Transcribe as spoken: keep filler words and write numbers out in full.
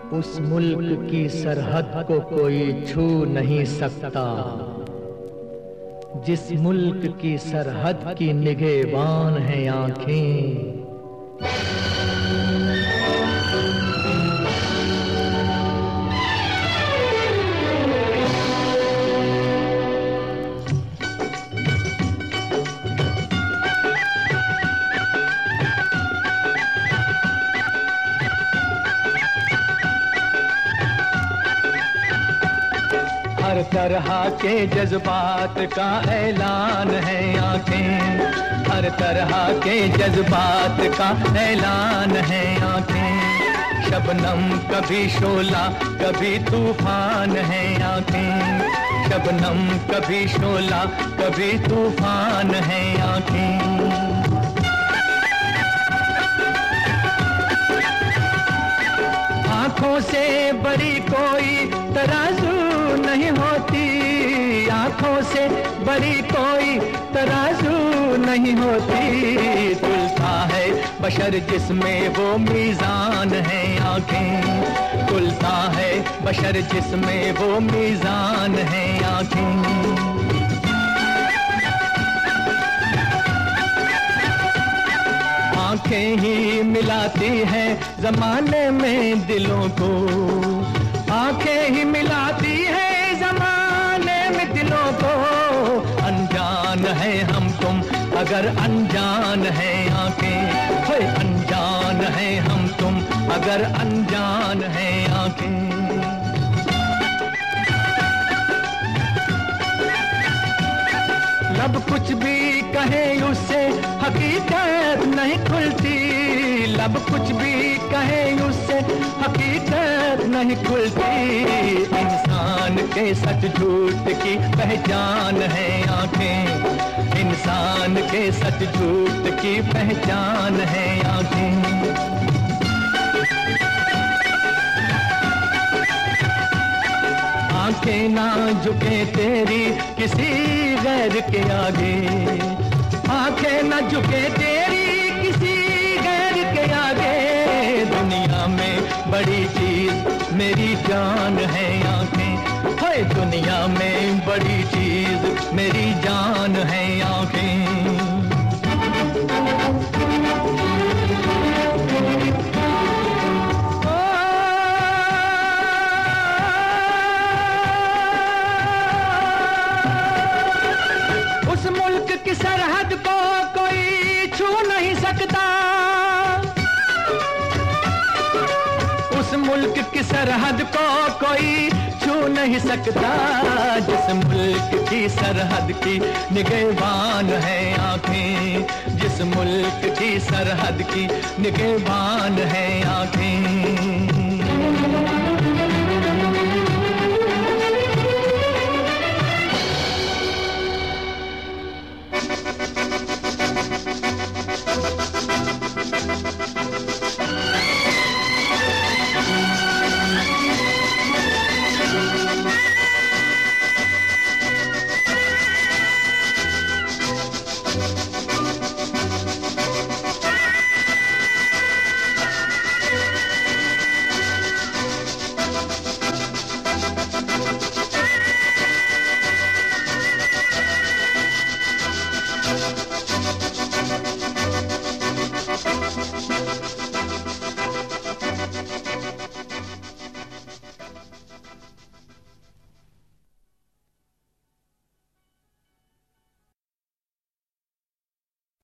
उस मुल्क की सरहद को कोई छू नहीं सकता, जिस मुल्क की सरहद की निगहबान हैं आंखें। हर तरह के जज्बात का ऐलान है आंखें, हर तरह के जज्बात का ऐलान है आंखें। शबनम कभी शोला कभी तूफान है आंखें, शबनम कभी शोला कभी तूफान है आंखें। आँखों से बड़ी कोई तराजू नहीं होती, आँखों से बड़ी कोई तराजू नहीं होती। तुलता है बशर जिसमें वो मीज़ान है आँखें, तुलता है बशर जिसमें वो मीज़ान है आँखें। आंखें ही मिलाती हैं जमाने में दिलों को, आंखें ही मिलाती हैं जमाने में दिलों को। अनजान है हम तुम अगर अनजान है आंखें, होए अनजान है हम तुम अगर अनजान है आंखें। लब कुछ भी कहे उससे हकीकत नहीं खुलती, लब कुछ भी कहे उससे हकीकत नहीं खुलती। इंसान के सच झूठ की पहचान है आंखें, इंसान के सच झूठ की पहचान है आंखें। आंखें ना झुके तेरी किसी गैर के आगे, आंखें ना झुके तेरी किसी गैर के आगे। दुनिया में बड़ी चीज मेरी जान है आंखें, हाय दुनिया में बड़ी चीज मेरी जान है आंखें। उस मुल्क की सरहद को कोई छू नहीं सकता, उस मुल्क की सरहद को कोई छू नहीं सकता। जिस मुल्क की सरहद की निगहबान है आंखें, जिस मुल्क की सरहद की निगहबान है आंखें।